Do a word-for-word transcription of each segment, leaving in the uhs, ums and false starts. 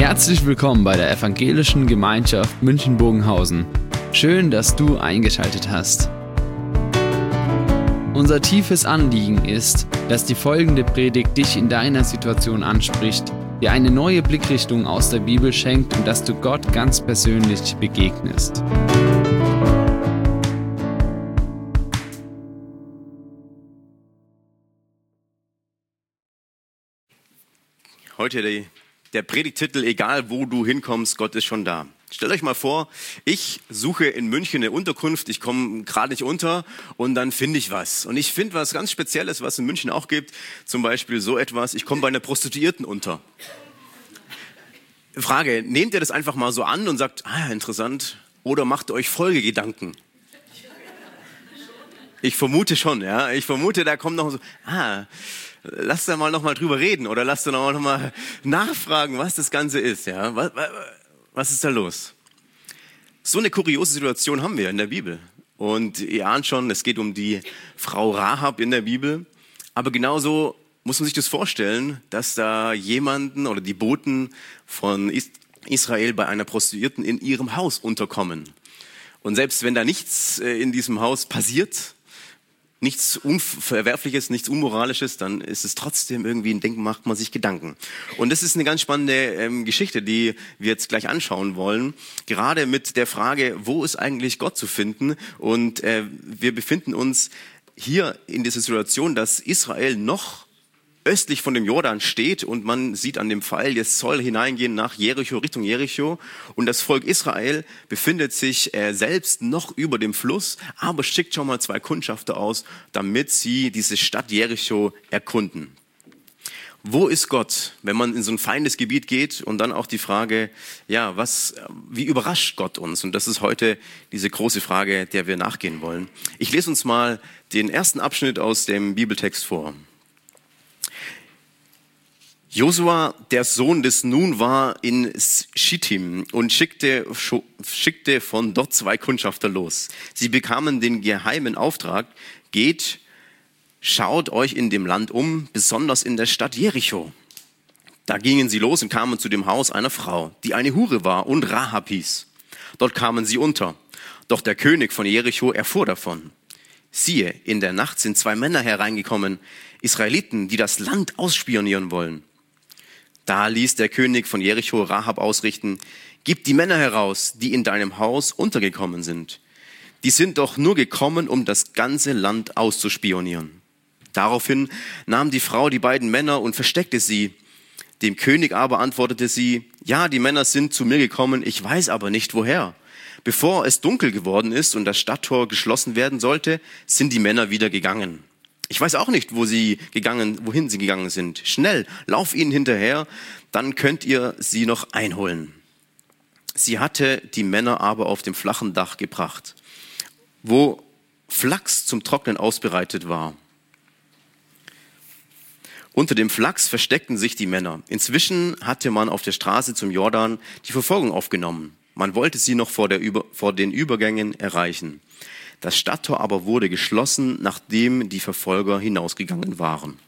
Herzlich willkommen bei der Evangelischen Gemeinschaft München-Bogenhausen. Schön, dass du eingeschaltet hast. Unser tiefes Anliegen ist, dass die folgende Predigt dich in deiner Situation anspricht, dir eine neue Blickrichtung aus der Bibel schenkt und dass du Gott ganz persönlich begegnest. Heute die, der Predigttitel, egal wo du hinkommst, Gott ist schon da. Stellt euch mal vor, ich suche in München eine Unterkunft, ich komme gerade nicht unter und dann finde ich was. Und ich finde was ganz Spezielles, was in München auch gibt, zum Beispiel so etwas, ich komme bei einer Prostituierten unter. Frage, nehmt ihr das einfach mal so an und sagt, ah, interessant, oder macht ihr euch Folgegedanken? Ich vermute schon, ja, ich vermute, da kommt noch so, ah, lass da mal noch mal drüber reden oder lass da noch mal nachfragen, was das Ganze ist, ja. Was, was ist da los? So eine kuriose Situation haben wir in der Bibel. Und ihr ahnt schon, es geht um die Frau Rahab in der Bibel. Aber genauso muss man sich das vorstellen, dass da jemanden oder die Boten von Israel bei einer Prostituierten in ihrem Haus unterkommen. Und selbst wenn da nichts in diesem Haus passiert, nichts Unverwerfliches, nichts Unmoralisches, dann ist es trotzdem irgendwie ein Denken, macht man sich Gedanken. Und das ist eine ganz spannende ähm, Geschichte, die wir jetzt gleich anschauen wollen. Gerade mit der Frage, wo ist eigentlich Gott zu finden? Und äh, wir befinden uns hier in dieser Situation, dass Israel noch östlich von dem Jordan steht und man sieht an dem Pfeil, jetzt soll hineingehen nach Jericho, Richtung Jericho. Und das Volk Israel befindet sich äh, selbst noch über dem Fluss, aber schickt schon mal zwei Kundschafter aus, damit sie diese Stadt Jericho erkunden. Wo ist Gott, wenn man in so ein Feindesgebiet geht? Und dann auch die Frage, ja, was, wie überrascht Gott uns? Und das ist heute diese große Frage, der wir nachgehen wollen. Ich lese uns mal den ersten Abschnitt aus dem Bibeltext vor. Josua, der Sohn des Nun, war in Schittim und schickte, schickte von dort zwei Kundschafter los. Sie bekamen den geheimen Auftrag, geht, schaut euch in dem Land um, besonders in der Stadt Jericho. Da gingen sie los und kamen zu dem Haus einer Frau, die eine Hure war und Rahab hieß. Dort kamen sie unter. Doch der König von Jericho erfuhr davon. Siehe, in der Nacht sind zwei Männer hereingekommen, Israeliten, die das Land ausspionieren wollen. Da ließ der König von Jericho Rahab ausrichten, gib die Männer heraus, die in deinem Haus untergekommen sind. Die sind doch nur gekommen, um das ganze Land auszuspionieren. Daraufhin nahm die Frau die beiden Männer und versteckte sie. Dem König aber antwortete sie, ja, die Männer sind zu mir gekommen, ich weiß aber nicht woher. Bevor es dunkel geworden ist und das Stadttor geschlossen werden sollte, sind die Männer wieder gegangen. Ich weiß auch nicht, wo sie gegangen, wohin sie gegangen sind. Schnell, lauf ihnen hinterher, dann könnt ihr sie noch einholen. Sie hatte die Männer aber auf dem flachen Dach gebracht, wo Flachs zum Trocknen ausbereitet war. Unter dem Flachs versteckten sich die Männer. Inzwischen hatte man auf der Straße zum Jordan die Verfolgung aufgenommen. Man wollte sie noch vor, der Über, vor den Übergängen erreichen. Das Stadttor aber wurde geschlossen, nachdem die Verfolger hinausgegangen waren.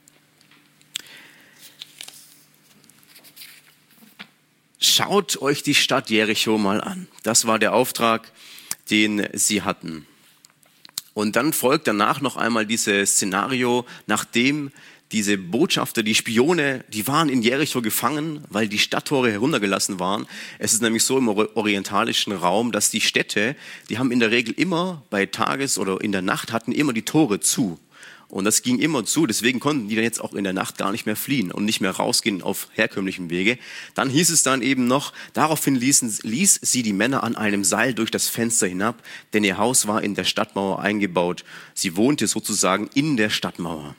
Schaut euch die Stadt Jericho mal an. Das war der Auftrag, den sie hatten. Und dann folgt danach noch einmal dieses Szenario, nachdem diese Botschafter, die Spione, die waren in Jericho gefangen, weil die Stadttore heruntergelassen waren. Es ist nämlich so im orientalischen Raum, dass die Städte, die haben in der Regel immer bei Tages- oder in der Nacht hatten immer die Tore zu. Und das ging immer zu, deswegen konnten die dann jetzt auch in der Nacht gar nicht mehr fliehen und nicht mehr rausgehen auf herkömmlichem Wege. Dann hieß es dann eben noch, daraufhin ließen, ließ sie die Männer an einem Seil durch das Fenster hinab, denn ihr Haus war in der Stadtmauer eingebaut. Sie wohnte sozusagen in der Stadtmauer.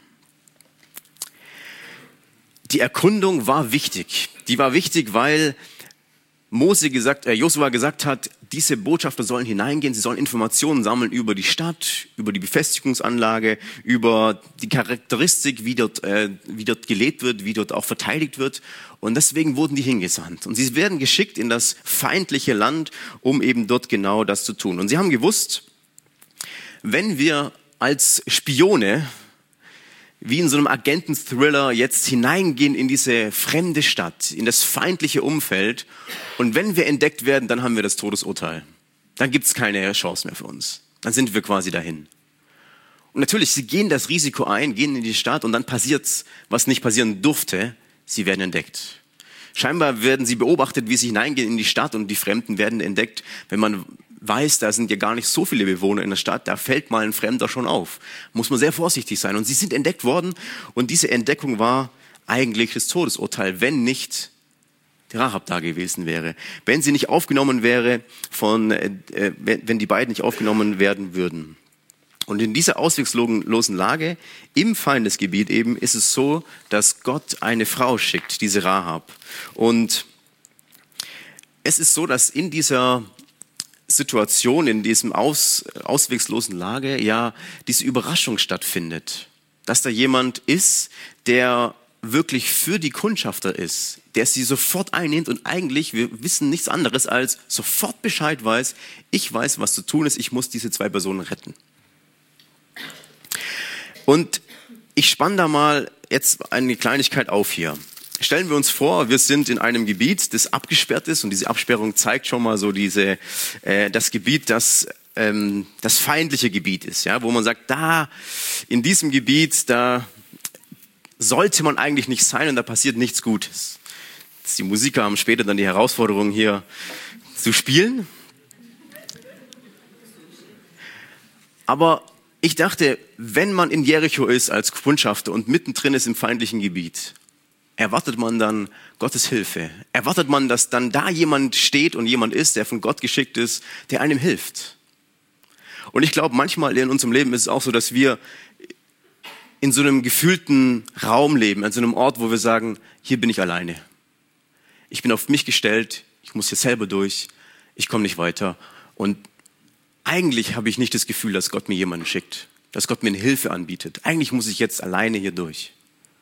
Die Erkundung war wichtig. Die war wichtig, weil Mose gesagt, äh, Josua gesagt hat, diese Botschafter sollen hineingehen, sie sollen Informationen sammeln über die Stadt, über die Befestigungsanlage, über die Charakteristik, wie dort, äh, wie dort gelebt wird, wie dort auch verteidigt wird. Und deswegen wurden die hingesandt. Und sie werden geschickt in das feindliche Land, um eben dort genau das zu tun. Und sie haben gewusst, wenn wir als Spione wie in so einem Agenten-Thriller jetzt hineingehen in diese fremde Stadt, in das feindliche Umfeld. Und wenn wir entdeckt werden, dann haben wir das Todesurteil. Dann gibt es keine Chance mehr für uns. Dann sind wir quasi dahin. Und natürlich, sie gehen das Risiko ein, gehen in die Stadt und dann passiert's, was nicht passieren durfte. Sie werden entdeckt. Scheinbar werden sie beobachtet, wie sie hineingehen in die Stadt und die Fremden werden entdeckt. Wenn man weiß, da sind ja gar nicht so viele Bewohner in der Stadt, da fällt mal ein Fremder schon auf. Muss man sehr vorsichtig sein. Und sie sind entdeckt worden und diese Entdeckung war eigentlich das Todesurteil, wenn nicht die Rahab da gewesen wäre. Wenn sie nicht aufgenommen wäre, von, äh, wenn die beiden nicht aufgenommen werden würden. Und in dieser ausweglosen Lage im Feindesgebiet eben ist es so, dass Gott eine Frau schickt, diese Rahab. Und es ist so, dass in dieser Situation, in diesem aus, ausweglosen Lage, ja, diese Überraschung stattfindet. Dass da jemand ist, der wirklich für die Kundschafter ist, der sie sofort einnimmt und eigentlich, wir wissen nichts anderes als sofort Bescheid weiß, ich weiß, was zu tun ist, ich muss diese zwei Personen retten. Und ich spanne da mal jetzt eine Kleinigkeit auf hier. Stellen wir uns vor, wir sind in einem Gebiet, das abgesperrt ist und diese Absperrung zeigt schon mal so diese, äh, das Gebiet, das ähm, das feindliche Gebiet ist, ja, wo man sagt, da in diesem Gebiet, da sollte man eigentlich nicht sein und da passiert nichts Gutes. Die Musiker haben später dann die Herausforderung hier zu spielen. Aber ich dachte, wenn man in Jericho ist als Kundschafter und mittendrin ist im feindlichen Gebiet, erwartet man dann Gottes Hilfe? Erwartet man, dass dann da jemand steht und jemand ist, der von Gott geschickt ist, der einem hilft? Und ich glaube, manchmal in unserem Leben ist es auch so, dass wir in so einem gefühlten Raum leben, an so einem Ort, wo wir sagen, hier bin ich alleine. Ich bin auf mich gestellt, ich muss hier selber durch, ich komme nicht weiter. Und eigentlich habe ich nicht das Gefühl, dass Gott mir jemanden schickt, dass Gott mir eine Hilfe anbietet. Eigentlich muss ich jetzt alleine hier durch.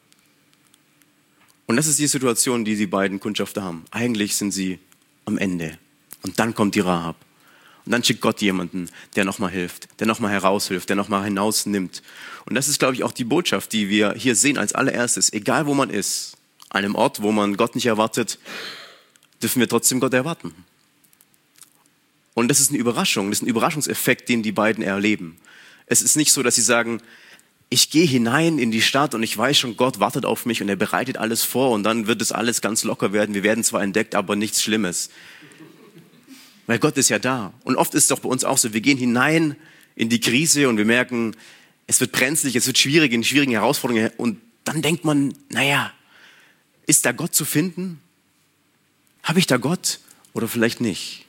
Und das ist die Situation, die die beiden Kundschafter haben. Eigentlich sind sie am Ende. Und dann kommt die Rahab. Und dann schickt Gott jemanden, der nochmal hilft, der nochmal heraushilft, der nochmal hinausnimmt. Und das ist, glaube ich, auch die Botschaft, die wir hier sehen als allererstes. Egal wo man ist, an einem Ort, wo man Gott nicht erwartet, dürfen wir trotzdem Gott erwarten. Und das ist eine Überraschung, das ist ein Überraschungseffekt, den die beiden erleben. Es ist nicht so, dass sie sagen, ich gehe hinein in die Stadt und ich weiß schon, Gott wartet auf mich und er bereitet alles vor und dann wird es alles ganz locker werden. Wir werden zwar entdeckt, aber nichts Schlimmes. Weil Gott ist ja da. Und oft ist es doch bei uns auch so, wir gehen hinein in die Krise und wir merken, es wird brenzlig, es wird schwierig, in schwierigen Herausforderungen. Und dann denkt man, naja, ist da Gott zu finden? Habe ich da Gott oder vielleicht nicht?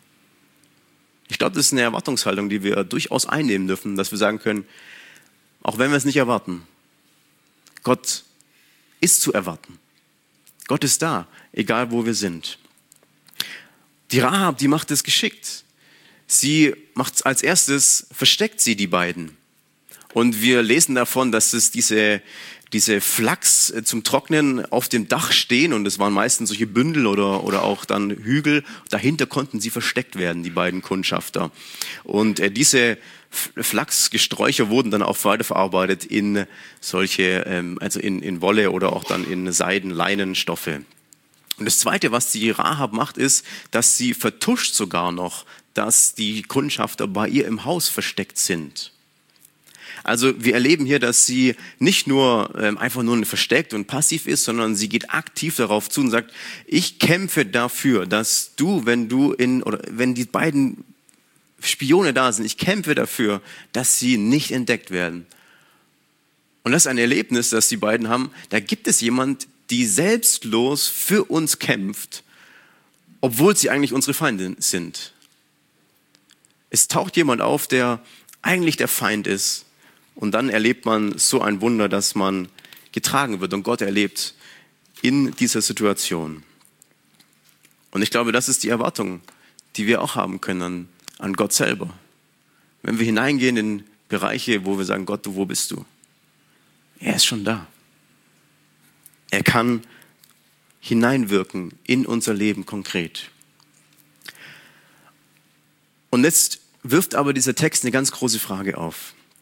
Ich glaube, das ist eine Erwartungshaltung, die wir durchaus einnehmen dürfen, dass wir sagen können, auch wenn wir es nicht erwarten, Gott ist zu erwarten. Gott ist da, egal wo wir sind. Die Rahab, die macht es geschickt. Sie macht als erstes, versteckt sie die beiden. Und wir lesen davon, dass es diese, diese Flachs zum Trocknen auf dem Dach stehen und es waren meistens solche Bündel oder, oder auch dann Hügel. Dahinter konnten sie versteckt werden, die beiden Kundschafter. Und äh, diese Flachsgesträucher wurden dann auch weiterverarbeitet in solche, ähm, also in, in Wolle oder auch dann in Seiden, Leinenstoffe. Und das Zweite, was die Rahab macht, ist, dass sie vertuscht sogar noch, dass die Kundschafter bei ihr im Haus versteckt sind. Also wir erleben hier, dass sie nicht nur ähm, einfach nur versteckt und passiv ist, sondern sie geht aktiv darauf zu und sagt, ich kämpfe dafür, dass du, wenn du in oder wenn die beiden Spione da sind, ich kämpfe dafür, dass sie nicht entdeckt werden. Und das ist ein Erlebnis, das die beiden haben. Da gibt es jemand, die selbstlos für uns kämpft, obwohl sie eigentlich unsere Feinde sind. Es taucht jemand auf, der eigentlich der Feind ist. Und dann erlebt man so ein Wunder, dass man getragen wird und Gott erlebt in dieser Situation. Und ich glaube, das ist die Erwartung, die wir auch haben können an, an Gott selber. Wenn wir hineingehen in Bereiche, wo wir sagen, Gott, du, wo bist du? Er ist schon da. Er kann hineinwirken in unser Leben konkret. Und jetzt wirft aber dieser Text eine ganz große Frage auf.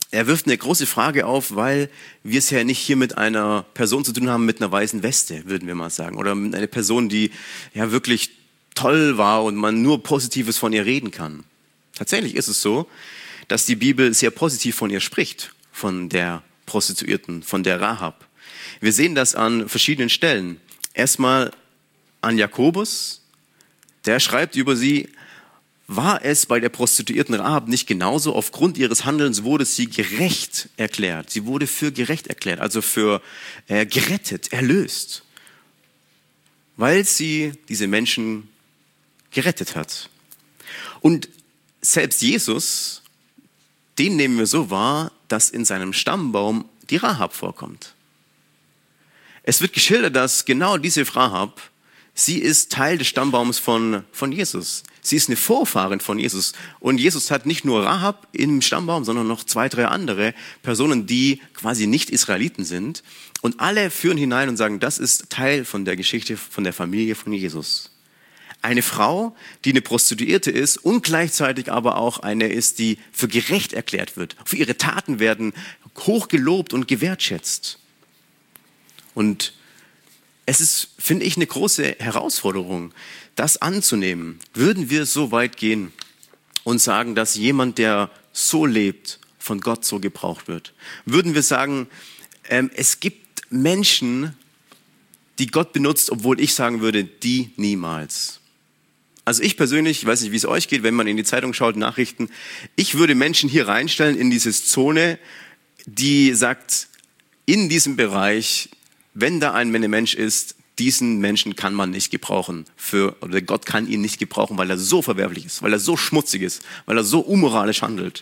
er wirft eine große Frage auf, weil wir es ja nicht hier mit einer Person zu tun haben mit einer weißen Weste, würden wir mal sagen. Oder mit einer Person, die ja wirklich toll war und man nur Positives von ihr reden kann. Tatsächlich ist es so, dass die Bibel sehr positiv von ihr spricht, von der Prostituierten, von der Rahab. Wir sehen das an verschiedenen Stellen. Erstmal an Jakobus, der schreibt über sie: War es bei der Prostituierten Rahab nicht genauso? Aufgrund ihres Handelns wurde sie gerecht erklärt. Sie wurde für gerecht erklärt, also für äh, gerettet, erlöst, weil sie diese Menschen gerettet hat. Und selbst Jesus, den nehmen wir so wahr, dass in seinem Stammbaum die Rahab vorkommt. Es wird geschildert, dass genau diese Rahab, sie ist Teil des Stammbaums von, von Jesus. Sie ist eine Vorfahrin von Jesus. Und Jesus hat nicht nur Rahab im Stammbaum, sondern noch zwei, drei andere Personen, die quasi nicht Israeliten sind. Und alle führen hinein und sagen, das ist Teil von der Geschichte, von der Familie von Jesus. Eine Frau, die eine Prostituierte ist und gleichzeitig aber auch eine ist, die für gerecht erklärt wird. Für ihre Taten werden hochgelobt und gewertschätzt. Und es ist, finde ich, eine große Herausforderung, das anzunehmen. Würden wir so weit gehen und sagen, dass jemand, der so lebt, von Gott so gebraucht wird? Würden wir sagen, ähm, es gibt Menschen, die Gott benutzt, obwohl ich sagen würde, die niemals. Also ich persönlich, ich weiß nicht, wie es euch geht, wenn man in die Zeitung schaut, Nachrichten, ich würde Menschen hier reinstellen in diese Zone, die sagt, in diesem Bereich, wenn da ein Mensch ist, diesen Menschen kann man nicht gebrauchen für, oder Gott kann ihn nicht gebrauchen, weil er so verwerflich ist, weil er so schmutzig ist, weil er so unmoralisch handelt.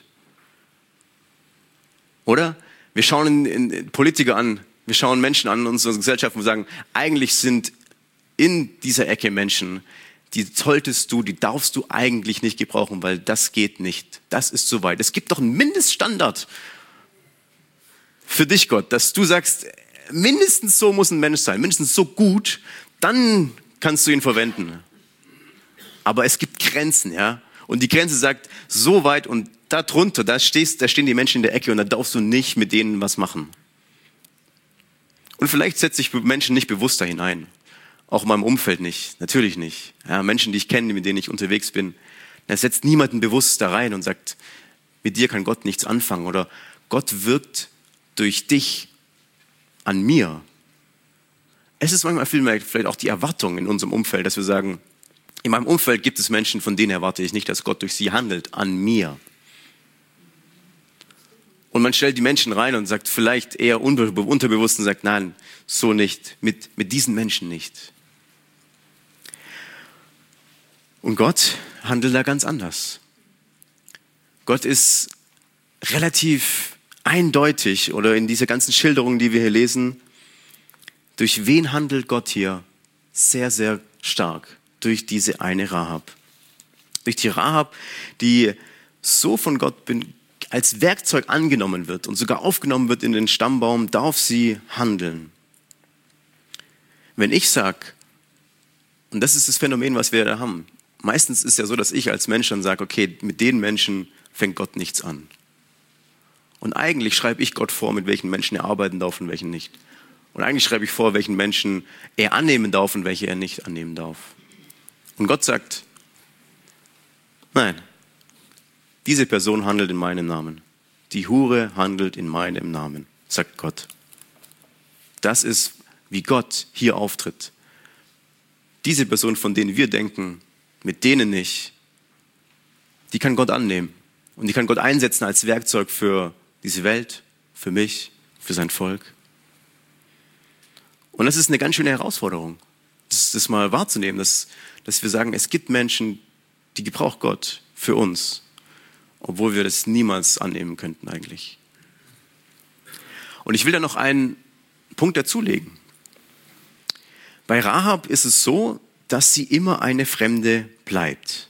Oder? Wir schauen in, in Politiker an, wir schauen Menschen an in unserer Gesellschaft und sagen, eigentlich sind in dieser Ecke Menschen, die solltest du, die darfst du eigentlich nicht gebrauchen, weil das geht nicht. Das ist zu weit. Es gibt doch einen Mindeststandard für dich, Gott, dass du sagst, mindestens so muss ein Mensch sein, mindestens so gut, dann kannst du ihn verwenden. Aber es gibt Grenzen, ja. Und die Grenze sagt, so weit und da drunter, da stehst, da stehen die Menschen in der Ecke und da darfst du nicht mit denen was machen. Und vielleicht setze ich Menschen nicht bewusst da hinein. Auch in meinem Umfeld nicht, natürlich nicht. Ja, Menschen, die ich kenne, mit denen ich unterwegs bin, da setzt niemanden bewusst da rein und sagt, mit dir kann Gott nichts anfangen oder Gott wirkt durch dich an mir. Es ist manchmal vielmehr vielleicht auch die Erwartung in unserem Umfeld, dass wir sagen, in meinem Umfeld gibt es Menschen, von denen erwarte ich nicht, dass Gott durch sie handelt, an mir. Und man stellt die Menschen rein und sagt vielleicht eher unbe- unterbewusst und sagt, nein, so nicht, mit, mit diesen Menschen nicht. Und Gott handelt da ganz anders. Gott ist relativ eindeutig, oder in dieser ganzen Schilderung, die wir hier lesen, durch wen handelt Gott hier? Sehr, sehr stark. Durch diese eine Rahab. Durch die Rahab, die so von Gott als Werkzeug angenommen wird und sogar aufgenommen wird in den Stammbaum, darf sie handeln. Wenn ich sage, und das ist das Phänomen, was wir da haben, meistens ist ja so, dass ich als Mensch dann sage, okay, mit den Menschen fängt Gott nichts an. Und eigentlich schreibe ich Gott vor, mit welchen Menschen er arbeiten darf und welchen nicht. Und eigentlich schreibe ich vor, welchen Menschen er annehmen darf und welche er nicht annehmen darf. Und Gott sagt, nein, diese Person handelt in meinem Namen. Die Hure handelt in meinem Namen, sagt Gott. Das ist, wie Gott hier auftritt. Diese Person, von denen wir denken, mit denen nicht, die kann Gott annehmen. Und die kann Gott einsetzen als Werkzeug für diese Welt, für mich, für sein Volk. Und das ist eine ganz schöne Herausforderung, das, das mal wahrzunehmen, dass, dass wir sagen, es gibt Menschen, die gebraucht Gott für uns, obwohl wir das niemals annehmen könnten eigentlich. Und ich will da noch einen Punkt dazulegen. Bei Rahab ist es so, dass sie immer eine Fremde bleibt.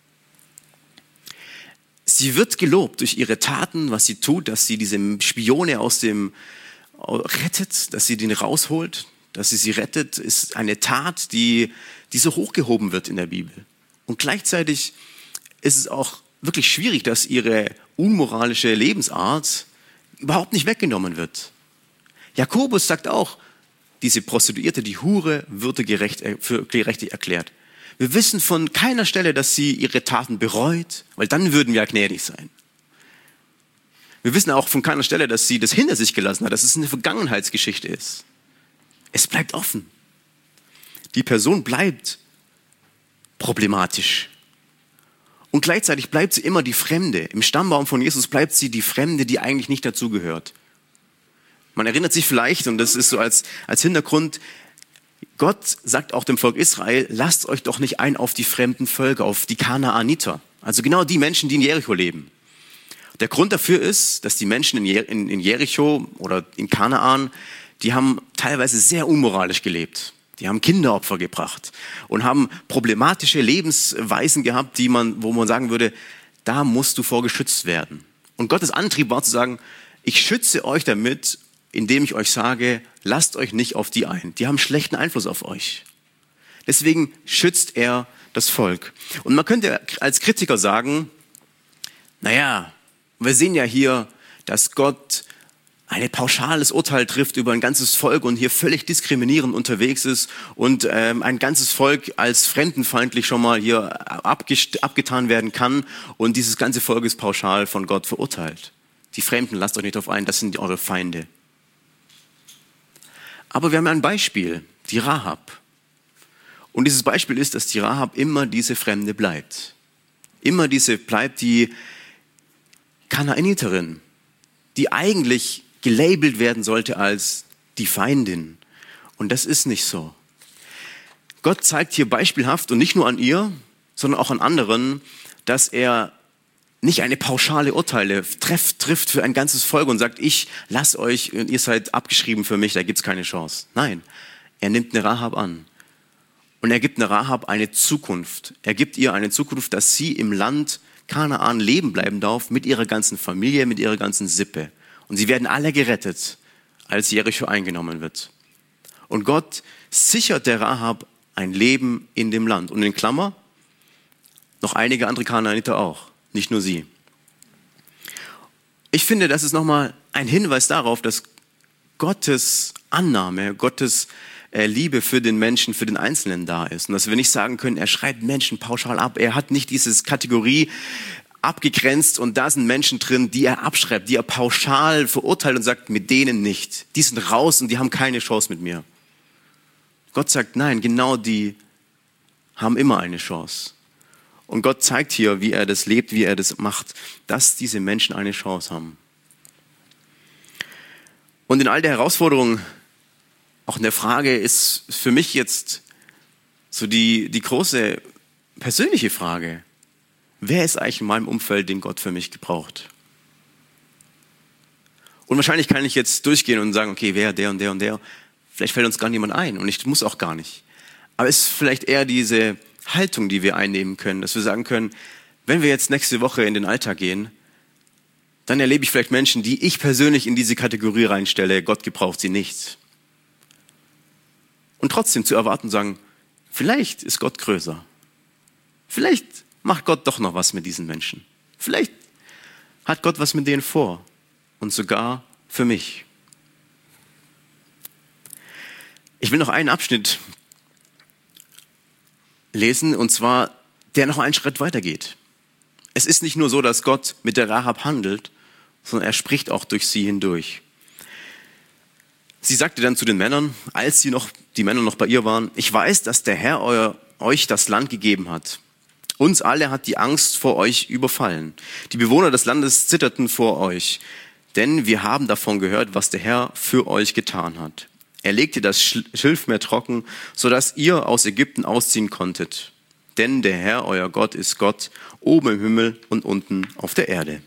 Sie wird gelobt durch ihre Taten, was sie tut, dass sie diese Spione aus dem rettet, dass sie den rausholt, dass sie sie rettet, ist eine Tat, die, die so hochgehoben wird in der Bibel. Und gleichzeitig ist es auch wirklich schwierig, dass ihre unmoralische Lebensart überhaupt nicht weggenommen wird. Jakobus sagt auch, diese Prostituierte, die Hure, würde gerecht, für gerechtig erklärt. Wir wissen von keiner Stelle, dass sie ihre Taten bereut, weil dann würden wir ja gnädig sein. Wir wissen auch von keiner Stelle, dass sie das hinter sich gelassen hat, dass es eine Vergangenheitsgeschichte ist. Es bleibt offen. Die Person bleibt problematisch. Und gleichzeitig bleibt sie immer die Fremde. Im Stammbaum von Jesus bleibt sie die Fremde, die eigentlich nicht dazugehört. Man erinnert sich vielleicht, und das ist so als, als Hintergrund, Gott sagt auch dem Volk Israel, lasst euch doch nicht ein auf die fremden Völker, auf die Kanaaniter. Also genau die Menschen, die in Jericho leben. Der Grund dafür ist, dass die Menschen in Jericho oder in Kanaan, die haben teilweise sehr unmoralisch gelebt. Die haben Kinderopfer gebracht und haben problematische Lebensweisen gehabt, die man, wo man sagen würde, da musst du vor geschützt werden. Und Gottes Antrieb war zu sagen, ich schütze euch damit, indem ich euch sage, lasst euch nicht auf die ein. Die haben schlechten Einfluss auf euch. Deswegen schützt er das Volk. Und man könnte als Kritiker sagen, naja, wir sehen ja hier, dass Gott ein pauschales Urteil trifft über ein ganzes Volk und hier völlig diskriminierend unterwegs ist und ähm, ein ganzes Volk als fremdenfeindlich schon mal hier abgest- abgetan werden kann und dieses ganze Volk ist pauschal von Gott verurteilt. Die Fremden, lasst euch nicht drauf ein, das sind eure Feinde. Aber wir haben ein Beispiel, die Rahab. Und dieses Beispiel ist, dass die Rahab immer diese Fremde bleibt. Immer diese bleibt die Kanaaniterin, die eigentlich gelabelt werden sollte als die Feindin. Und das ist nicht so. Gott zeigt hier beispielhaft und nicht nur an ihr, sondern auch an anderen, dass er nicht eine pauschale Urteile trifft, trifft für ein ganzes Volk und sagt, ich lass euch, ihr seid abgeschrieben für mich, da gibt's keine Chance. Nein, er nimmt eine Rahab an. Und er gibt eine Rahab eine Zukunft. Er gibt ihr eine Zukunft, dass sie im Land Kanaan leben bleiben darf, mit ihrer ganzen Familie, mit ihrer ganzen Sippe. Und sie werden alle gerettet, als Jericho eingenommen wird. Und Gott sichert der Rahab ein Leben in dem Land. Und in Klammer, noch einige andere Kanaaniter auch, nicht nur sie. Ich finde, das ist nochmal ein Hinweis darauf, dass Gottes Annahme, Gottes Liebe für den Menschen, für den Einzelnen da ist. Und dass wir nicht sagen können, er schreibt Menschen pauschal ab. Er hat nicht diese Kategorie abgegrenzt und da sind Menschen drin, die er abschreibt, die er pauschal verurteilt und sagt, mit denen nicht. Die sind raus und die haben keine Chance mit mir. Gott sagt, nein, genau die haben immer eine Chance. Und Gott zeigt hier, wie er das lebt, wie er das macht, dass diese Menschen eine Chance haben. Und in all der Herausforderungen, auch in der Frage ist für mich jetzt so die, die große persönliche Frage. Wer ist eigentlich in meinem Umfeld, den Gott für mich gebraucht? Und wahrscheinlich kann ich jetzt durchgehen und sagen, okay, wer, der und der und der. Vielleicht fällt uns gar niemand ein und ich muss auch gar nicht. Aber es ist vielleicht eher diese Haltung, die wir einnehmen können, dass wir sagen können, wenn wir jetzt nächste Woche in den Alltag gehen, dann erlebe ich vielleicht Menschen, die ich persönlich in diese Kategorie reinstelle, Gott gebraucht sie nicht. Und trotzdem zu erwarten und sagen, vielleicht ist Gott größer. Vielleicht macht Gott doch noch was mit diesen Menschen. Vielleicht hat Gott was mit denen vor. Und sogar für mich. Ich will noch einen Abschnitt lesen, und zwar, der noch einen Schritt weitergeht. Es ist nicht nur so, dass Gott mit der Rahab handelt, sondern er spricht auch durch sie hindurch. Sie sagte dann zu den Männern, als sie noch, die Männer noch bei ihr waren, ich weiß, dass der Herr euer, euch das Land gegeben hat. Uns alle hat die Angst vor euch überfallen. Die Bewohner des Landes zitterten vor euch, denn wir haben davon gehört, was der Herr für euch getan hat. Er legte das Schilfmeer trocken, sodass ihr aus Ägypten ausziehen konntet. Denn der Herr, euer Gott, ist Gott, oben im Himmel und unten auf der Erde.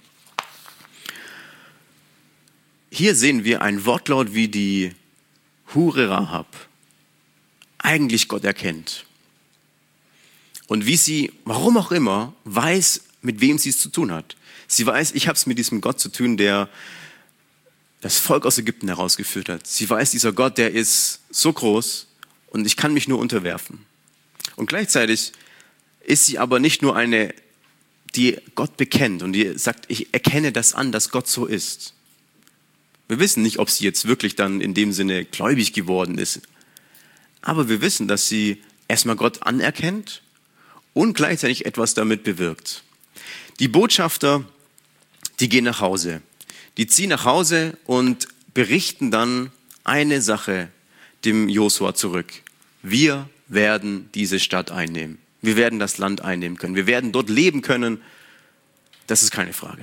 Hier sehen wir ein Wortlaut, wie die Hure Rahab eigentlich Gott erkennt. Und wie sie, warum auch immer, weiß, mit wem sie es zu tun hat. Sie weiß, ich habe es mit diesem Gott zu tun, der das Volk aus Ägypten herausgeführt hat. Sie weiß, dieser Gott, der ist so groß und ich kann mich nur unterwerfen. Und gleichzeitig ist sie aber nicht nur eine, die Gott bekennt und die sagt, ich erkenne das an, dass Gott so ist. Wir wissen nicht, ob sie jetzt wirklich dann in dem Sinne gläubig geworden ist. Aber wir wissen, dass sie erstmal Gott anerkennt und gleichzeitig etwas damit bewirkt. Die Botschafter, die gehen nach Hause. Die ziehen nach Hause und berichten dann eine Sache dem Josua zurück. Wir werden diese Stadt einnehmen. Wir werden das Land einnehmen können. Wir werden dort leben können. Das ist keine Frage.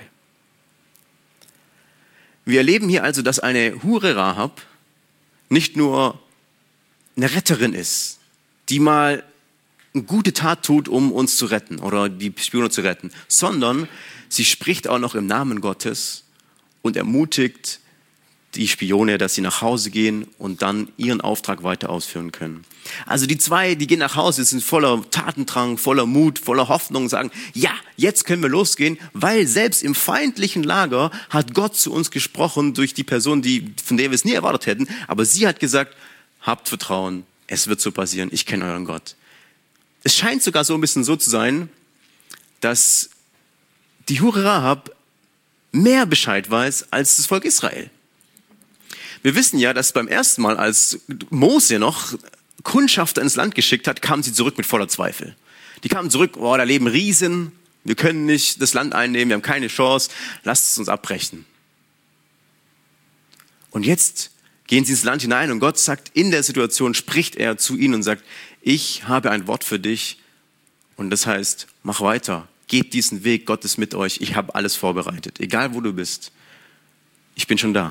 Wir erleben hier also, dass eine Hure Rahab nicht nur eine Retterin ist, die mal eine gute Tat tut, um uns zu retten oder die Spione zu retten, sondern sie spricht auch noch im Namen Gottes und ermutigt die Spione, dass sie nach Hause gehen und dann ihren Auftrag weiter ausführen können. Also die zwei, die gehen nach Hause, sind voller Tatendrang, voller Mut, voller Hoffnung und sagen, ja, jetzt können wir losgehen, weil selbst im feindlichen Lager hat Gott zu uns gesprochen durch die Person, die, von der wir es nie erwartet hätten. Aber sie hat gesagt, habt Vertrauen, es wird so passieren, ich kenne euren Gott. Es scheint sogar so ein bisschen so zu sein, dass die Hure Rahab mehr Bescheid weiß als das Volk Israel. Wir wissen ja, dass beim ersten Mal, als Mose noch Kundschafter ins Land geschickt hat, kamen sie zurück mit voller Zweifel. Die kamen zurück, oh, da leben Riesen, wir können nicht das Land einnehmen, wir haben keine Chance, lasst es uns abbrechen. Und jetzt gehen sie ins Land hinein und Gott sagt, in der Situation spricht er zu ihnen und sagt, ich habe ein Wort für dich und das heißt, mach weiter, geht diesen Weg, Gott ist mit euch, ich habe alles vorbereitet, egal wo du bist, ich bin schon da.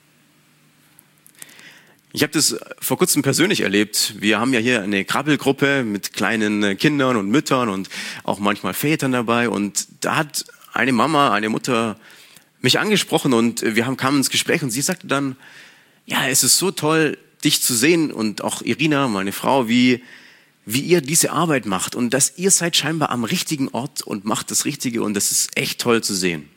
Ich habe das vor kurzem persönlich erlebt. Wir haben ja hier eine Krabbelgruppe mit kleinen Kindern und Müttern und auch manchmal Vätern dabei. Und da hat eine Mama, eine Mutter mich angesprochen und wir haben, kamen ins Gespräch und sie sagte dann, ja, es ist so toll, dich zu sehen und auch Irina, meine Frau, wie, wie ihr diese Arbeit macht und dass ihr seid scheinbar am richtigen Ort und macht das Richtige und das ist echt toll zu sehen.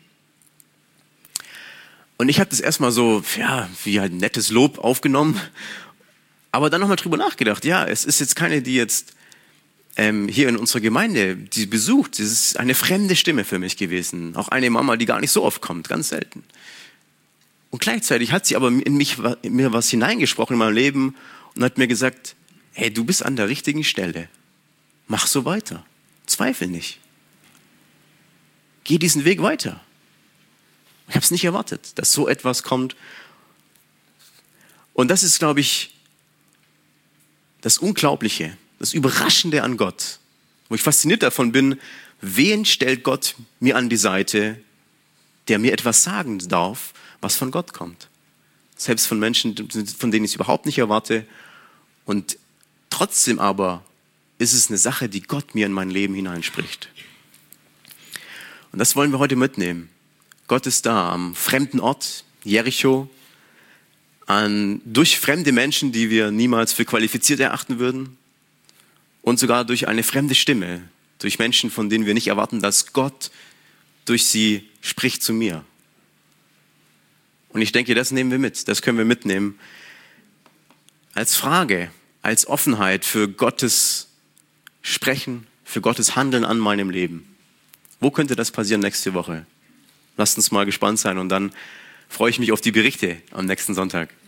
Und ich habe das erstmal so, ja, wie halt ein nettes Lob aufgenommen, aber dann nochmal drüber nachgedacht. Ja, es ist jetzt keine, die jetzt ähm, hier in unserer Gemeinde, die besucht. Das ist eine fremde Stimme für mich gewesen. Auch eine Mama, die gar nicht so oft kommt, ganz selten. Und gleichzeitig hat sie aber in mich, in mir was hineingesprochen in meinem Leben und hat mir gesagt, hey, du bist an der richtigen Stelle. Mach so weiter. Zweifel nicht. Geh diesen Weg weiter. Ich habe es nicht erwartet, dass so etwas kommt. Und das ist, glaube ich, das Unglaubliche, das Überraschende an Gott, wo ich fasziniert davon bin, wen stellt Gott mir an die Seite, der mir etwas sagen darf, was von Gott kommt. Selbst von Menschen, von denen ich es überhaupt nicht erwarte. Und trotzdem aber ist es eine Sache, die Gott mir in mein Leben hineinspricht. Und das wollen wir heute mitnehmen. Gott ist da am fremden Ort, Jericho, an, durch fremde Menschen, die wir niemals für qualifiziert erachten würden und sogar durch eine fremde Stimme, durch Menschen, von denen wir nicht erwarten, dass Gott durch sie spricht zu mir. Und ich denke, das nehmen wir mit, das können wir mitnehmen als Frage, als Offenheit für Gottes Sprechen, für Gottes Handeln an meinem Leben. Wo könnte das passieren nächste Woche? Lasst uns mal gespannt sein und dann freue ich mich auf die Berichte am nächsten Sonntag.